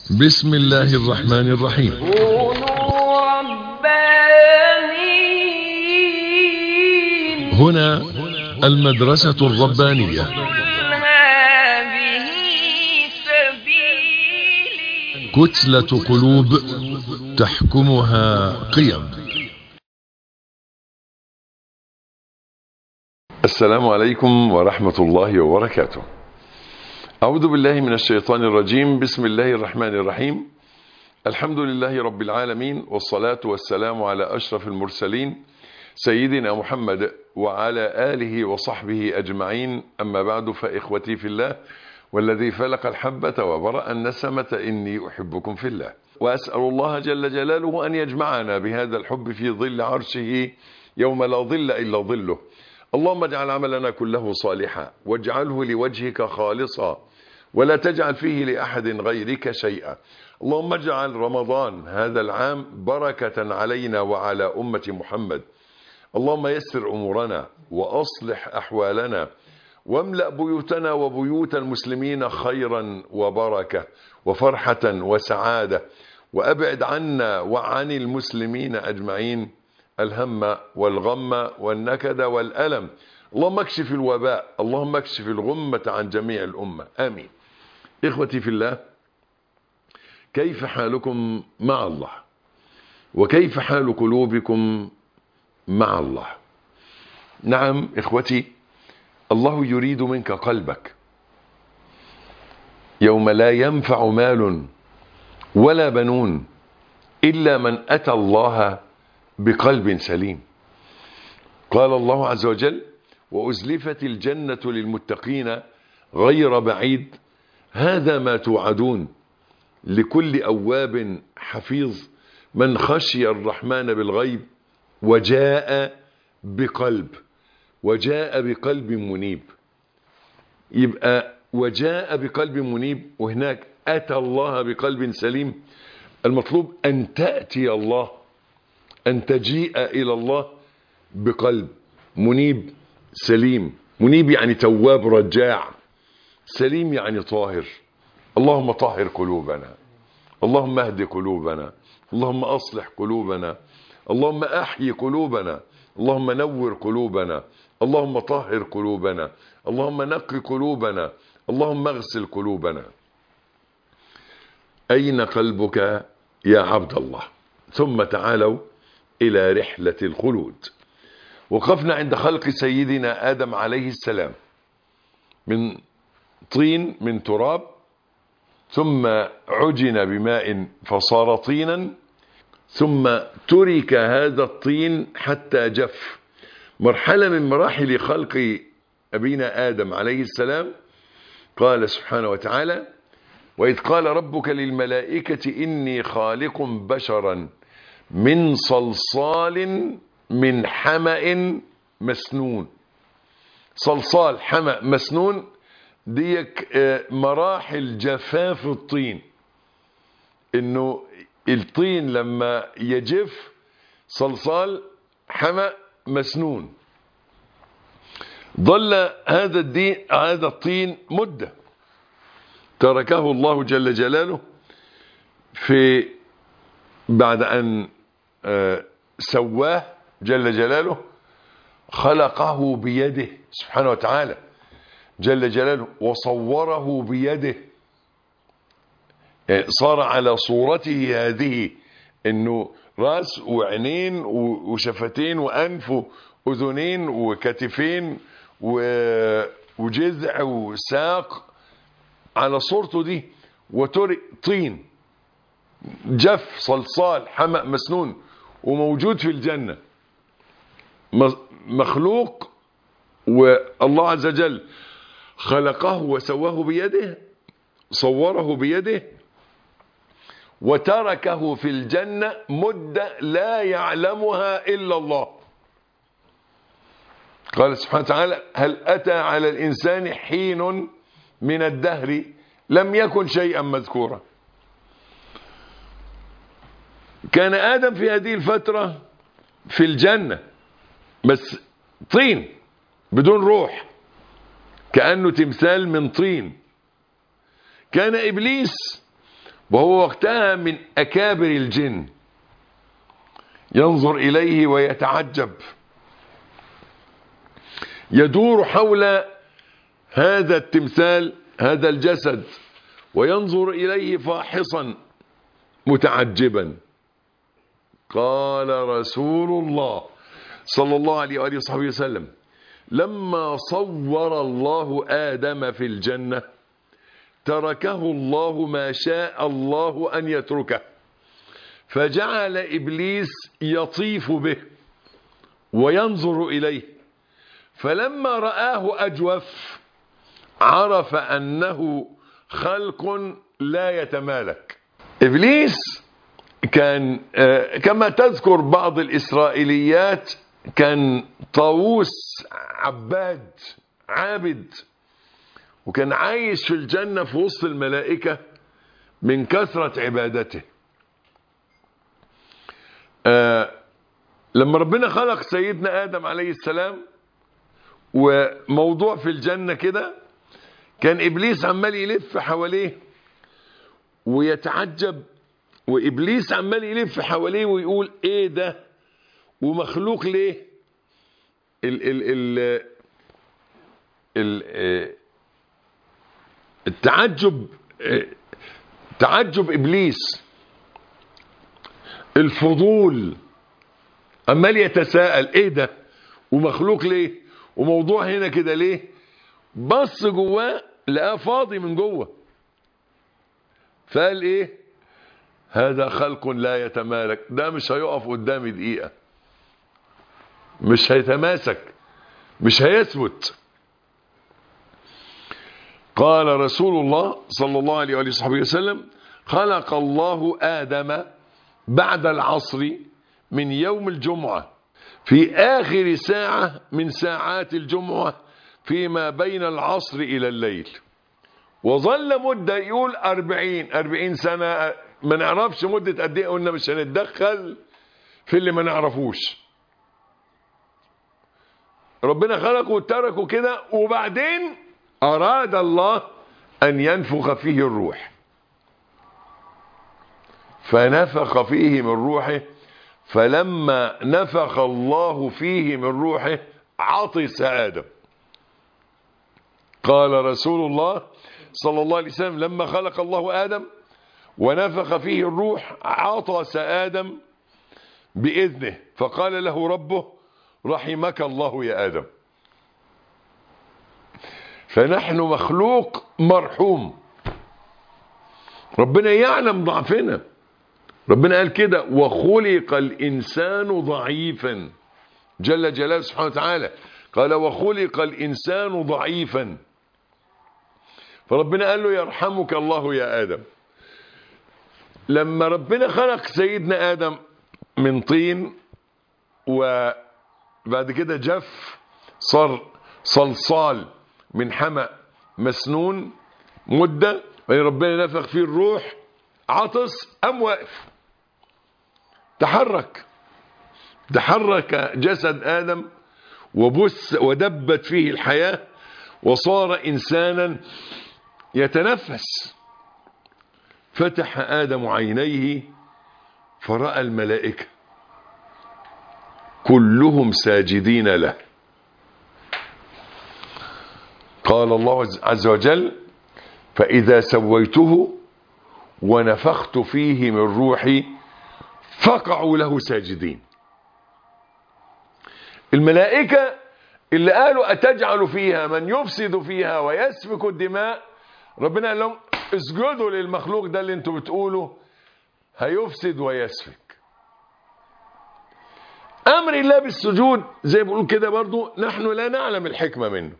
بسم الله الرحمن الرحيم. كونوا ربانيين. هنا المدرسة الربانية. قل هذه سبيلي. كتلة قلوب تحكمها قيم. السلام عليكم ورحمة الله وبركاته. أعوذ بالله من الشيطان الرجيم. بسم الله الرحمن الرحيم. الحمد لله رب العالمين، والصلاة والسلام على أشرف المرسلين سيدنا محمد وعلى آله وصحبه أجمعين. أما بعد، فإخوتي في الله والذي فلق الحبة وبرأ النسمة إني أحبكم في الله، وأسأل الله جل جلاله أن يجمعنا بهذا الحب في ظل عرشه يوم لا ظل إلا ظله. اللهم اجعل عملنا كله صالحا، واجعله لوجهك خالصا، ولا تجعل فيه لأحد غيرك شيئا. اللهم اجعل رمضان هذا العام بركة علينا وعلى أمة محمد. اللهم يسر أمورنا وأصلح أحوالنا، واملأ بيوتنا وبيوت المسلمين خيرا وبركة وفرحة وسعادة، وأبعد عنا وعن المسلمين أجمعين الهم والغم والنكد والألم. اللهم اكشف الوباء، اللهم اكشف الغمة عن جميع الأمة، آمين. إخوتي في الله، كيف حالكم مع الله؟ وكيف حال قلوبكم مع الله؟ نعم إخوتي، الله يريد منك قلبك يوم لا ينفع مال ولا بنون إلا من أتى الله بقلب سليم. قال الله عز وجل: وأزلفت الجنة للمتقين غير بعيد هذا ما توعدون لكل أواب حفيظ من خشي الرحمن بالغيب وجاء بقلب منيب. يبقى وجاء بقلب منيب، وهناك أتى الله بقلب سليم. المطلوب أن تأتي الله، أن تجيء إلى الله بقلب منيب سليم. منيب يعني تواب رجاع، سليم يعني طاهر. اللهم طهر قلوبنا، اللهم اهد قلوبنا، اللهم أصلح قلوبنا، اللهم أحيي قلوبنا، اللهم نور قلوبنا، اللهم طهر قلوبنا، اللهم نقي قلوبنا، اللهم اغسل قلوبنا. أين قلبك يا عبد الله؟ ثم تعالوا إلى رحلة الخلود. وقفنا عند خلق سيدنا آدم عليه السلام من طين، من تراب، ثم عجن بماء فصار طينا، ثم ترك هذا الطين حتى جف. مرحلة من مراحل خلق أبينا آدم عليه السلام. قال سبحانه وتعالى: وإذ قال ربك للملائكة إني خالق بشرا من صلصال من حمأ مسنون. صلصال، حمأ، مسنون، ديك مراحل جفاف الطين. انه الطين لما يجف صلصال، حمأ، مسنون. ظل هذا الطين مدة، تركه الله جل جلاله بعد أن سواه جل جلاله، خلقه بيده سبحانه وتعالى جل جلاله، وصوره بيده. صار على صورته هذه، انه راس وعينين وشفتين وانف واذنين وكتفين وجذع وساق، على صورته دي. وترك طين جف صلصال حمأ مسنون، وموجود في الجنة، مخلوق، والله عز وجل خلقه وسواه بيده، صوره بيده، وتركه في الجنة مدة لا يعلمها إلا الله. قال سبحانه وتعالى: هل أتى على الإنسان حين من الدهر لم يكن شيئا مذكورا. كان آدم في هذه الفترة في الجنة، بس طين بدون روح، كأنه تمثال من طين. كان إبليس وهو وقتها من أكابر الجن، ينظر إليه ويتعجب، يدور حول هذا التمثال، هذا الجسد، وينظر إليه فاحصا متعجبا. قال رسول الله صلى الله عليه وآله وصحبه وسلم: لما صور الله آدم في الجنة تركه الله ما شاء الله أن يتركه، فجعل إبليس يطيف به وينظر إليه، فلما رآه أجوف عرف أنه خلق لا يتمالك. إبليس كان كما تذكر بعض الإسرائيليات كان طاووس عباد عابد، وكان عايش في الجنة في وسط الملائكة من كثرة عبادته. لما ربنا خلق سيدنا آدم عليه السلام وموضوع في الجنة كده، كان إبليس عمال يلف حواليه ويتعجب، وإبليس عمال يلف حواليه ويقول إيه ده ومخلوق ليه. التعجب، تعجب إبليس، الفضول، عمال يتساءل إيه ده ومخلوق ليه وموضوع هنا كده ليه. بص جواه لقاه فاضي من جوه، فقال إيه؟ هذا خلق لا يتمالك، ده مش هيقف قدامي دقيقة، مش هيتماسك، مش هيثبت. قال رسول الله صلى الله عليه وصحبه وسلم: خلق الله آدم بعد العصر من يوم الجمعة في آخر ساعة من ساعات الجمعة فيما بين العصر إلى الليل، وظل مدة يقول 40 سنة، ما نعرفش مدة قد ايه، قلنا مش هنتدخل في اللي ما نعرفوش. ربنا خلقه وتركه كده، وبعدين أراد الله أن ينفخ فيه الروح، فنفخ فيه من روحه، فلما نفخ الله فيه من روحه عطس آدم. قال رسول الله صلى الله عليه وسلم: لما خلق الله آدم ونفخ فيه الروح عطس آدم بإذنه، فقال له ربه: رحمك الله يا آدم. فنحن مخلوق مرحوم، ربنا يعلم ضعفنا. ربنا قال كده: وخلق الإنسان ضعيفا، جل جلاله سبحانه وتعالى قال: وخلق الإنسان ضعيفا. فربنا قال له: يرحمك الله يا آدم. لما ربنا خلق سيدنا آدم من طين، وبعد كده جف صار صلصال من حمأ مسنون مدة، ربنا نفخ فيه الروح، عطس، قام واقف، تحرك جسد آدم وبث ودبت فيه الحياة، وصار إنسانا يتنفس. فتح آدم عينيه فرأى الملائكة كلهم ساجدين له. قال الله عز وجل: فإذا سويته ونفخت فيه من روحي فقعوا له ساجدين. الملائكة اللي قالوا: أتجعل فيها من يفسد فيها ويسفك الدماء، ربنا قال لهم: اسجدوا للمخلوق ده اللي انتوا بتقولوا هيفسد ويسفك. أمر الله بالسجود زي ما بيقول كده برضو نحن لا نعلم الحكمة منه.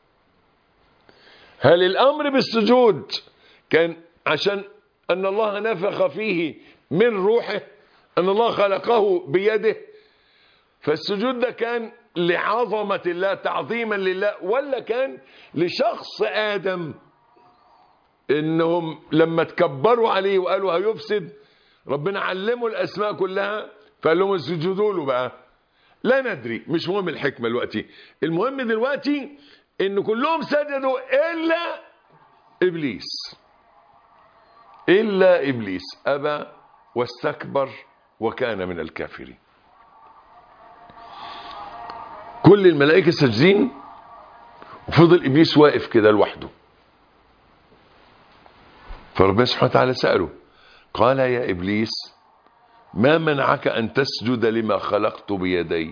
هل الأمر بالسجود كان عشان أن الله نفخ فيه من روحه، أن الله خلقه بيده، فالسجود ده كان لعظمة الله تعظيما لله، ولا كان لشخص آدم إنهم لما تكبروا عليه وقالوا هيفسد ربنا علموا الأسماء كلها فقال لهم اسجدوا له بقى؟ لا ندري، مش مهم الحكمة دلوقتي. المهم دلوقتي إن كلهم سجدوا إلا إبليس. إلا إبليس أبى واستكبر وكان من الكافرين. كل الملائكة ساجدين وفضل إبليس واقف كده لوحده. فربنا سبحانه وتعالى سأله قال يا إبليس ما منعك أن تسجد لما خلقت بيدي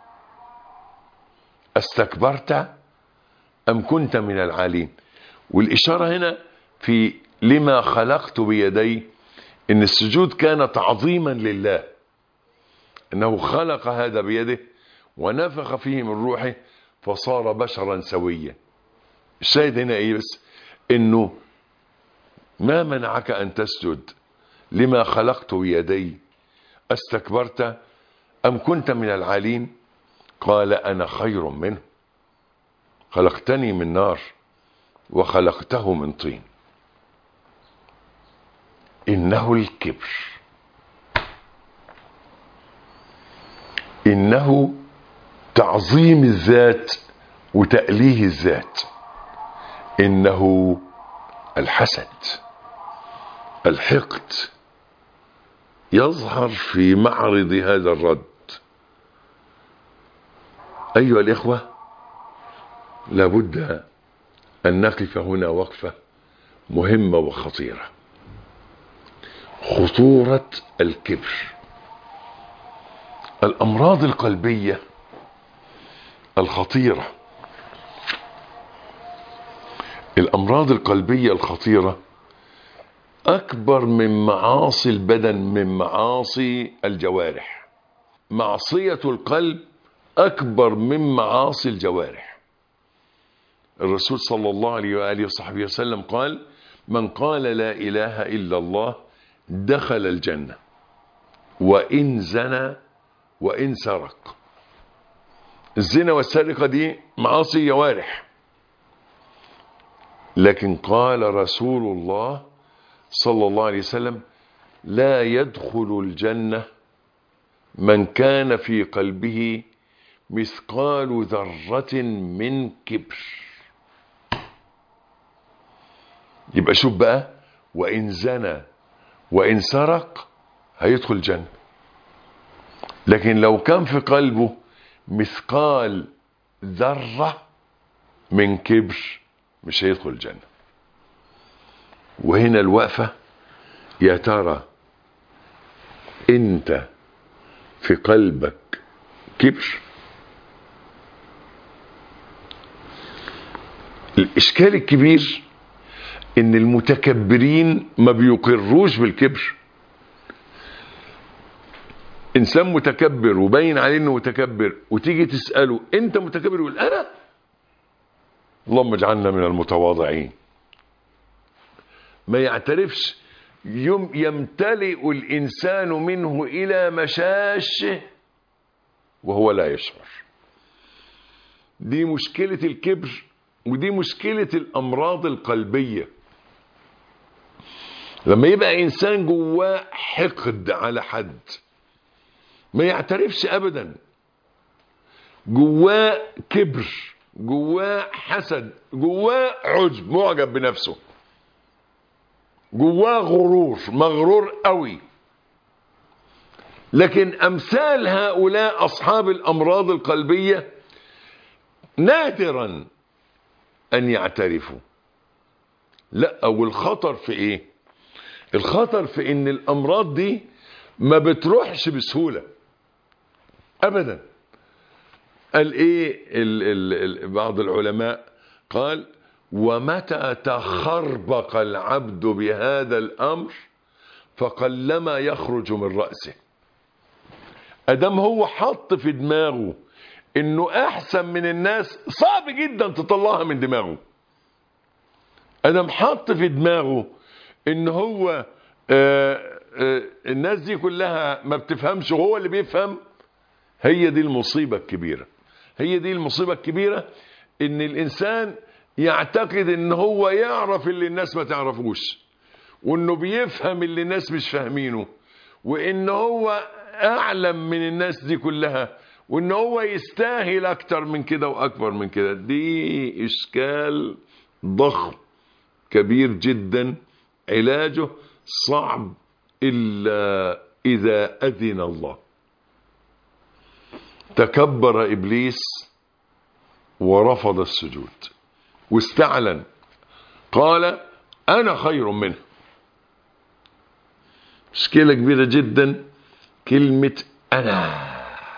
استكبرت أم كنت من العالين؟ والإشارة هنا في لما خلقت بيدي إن السجود كان تعظيما لله، إنه خلق هذا بيده ونفخ فيه من روحه فصار بشرا سويا. الشاهد هنا إيه بس؟ إنه ما منعك أن تسجد لما خلقت بيدي استكبرت أم كنت من العالين؟ قال أنا خير منه خلقتني من نار وخلقته من طين. إنه الكبر، إنه تعظيم الذات وتأليه الذات، إنه الحسد الحقد يظهر في معرض هذا الرد. أيها الإخوة لابد أن نقف هنا وقفة مهمة وخطيرة. خطورة الكبر. الأمراض القلبية الخطيرة، الأمراض القلبية الخطيرة أكبر من معاصي البدن، من معاصي الجوارح. معصية القلب أكبر من معاصي الجوارح. الرسول صلى الله عليه وآله وصحبه وسلم قال من قال لا إله إلا الله دخل الجنة وإن زنى وإن سرق. الزنا والسرقة دي معاصي جوارح، لكن قال رسول الله صلى الله عليه وسلم لا يدخل الجنة من كان في قلبه مثقال ذرة من كبر. يبقى شوف بقى، وإن زنى وإن سرق هيدخل الجنة، لكن لو كان في قلبه مثقال ذرة من كبر مش هيدخل الجنة. وهنا الوقفة، يا ترى انت في قلبك كبر؟ الإشكال الكبير ان المتكبرين ما بيقروش بالكبر. انسان متكبر وباين عليه انه متكبر، وتيجي تسأله انت متكبر يقول انا، اللهم اجعلنا من المتواضعين. ما يعترفش. يمتلئ الانسان منه الى مشاشه وهو لا يشعر. دي مشكلة الكبر، ودي مشكلة الامراض القلبية. لما يبقى انسان جواه حقد على حد ما يعترفش ابدا، جواه كبر، جواه حسد، جواه عجب، معجب بنفسه، جواه غرور، مغرور قوي. لكن امثال هؤلاء اصحاب الامراض القلبية نادرا ان يعترفوا. لا، والخطر في ايه؟ الخطر في ان الامراض دي ما بتروحش بسهولة ابدا. قال ايه بعض العلماء؟ قال ومتى تخربق العبد بهذا الامر فقلما يخرج من رأسه. ادام هو حط في دماغه انه احسن من الناس، صعب جدا تطلعها من دماغه. ادام حط في دماغه ان هو الناس دي كلها ما بتفهمش وهو اللي بيفهم، هي دي المصيبة الكبيرة. هي دي المصيبة الكبيرة، ان الانسان يعتقد ان هو يعرف اللي الناس ما تعرفوش، وانه بيفهم اللي الناس مش فاهمينه، وان هو اعلم من الناس دي كلها، وان هو يستاهل اكتر من كده واكبر من كده. دي اشكال ضخم كبير جدا، علاجه صعب إلا إذا أذن الله. تكبر إبليس ورفض السجود واستعلن، قال أنا خير منه. مشكلة كبيرة جدا كلمة أنا،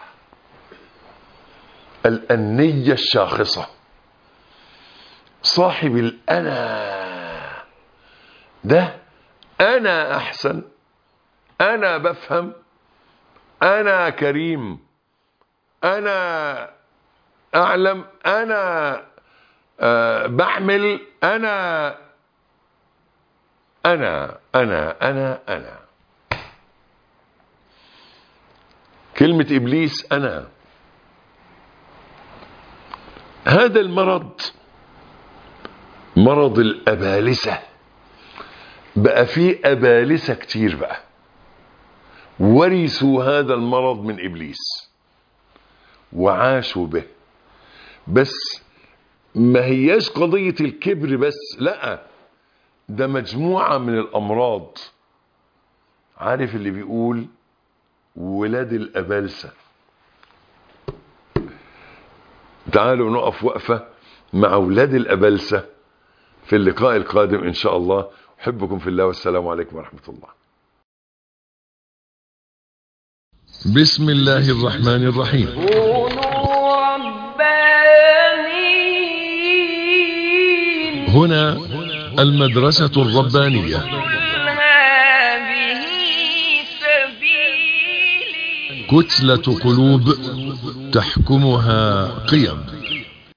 الأنية الشاخصة. صاحب الأنا ده أنا أحسن، أنا بفهم، أنا كريم، أنا أعلم، أنا بعمل، أنا أنا أنا أنا أنا. كلمة إبليس أنا. هذا المرض مرض الأبالسة. بقى فيه أبالسة كتير بقى ورثوا هذا المرض من إبليس وعاشوا به. بس ما هياش قضية الكبر بس، لا، ده مجموعة من الأمراض. عارف اللي بيقول ولاد الأبالسة؟ تعالوا نقف وقفة مع ولاد الأبالسة في اللقاء القادم إن شاء الله. أحبكم في الله والسلام عليكم ورحمة الله. بسم الله الرحمن الرحيم. كونوا ربانيين. هنا المدرسة الربانية. قل هذه سبيلي. كتلة قلوب تحكمها قيم.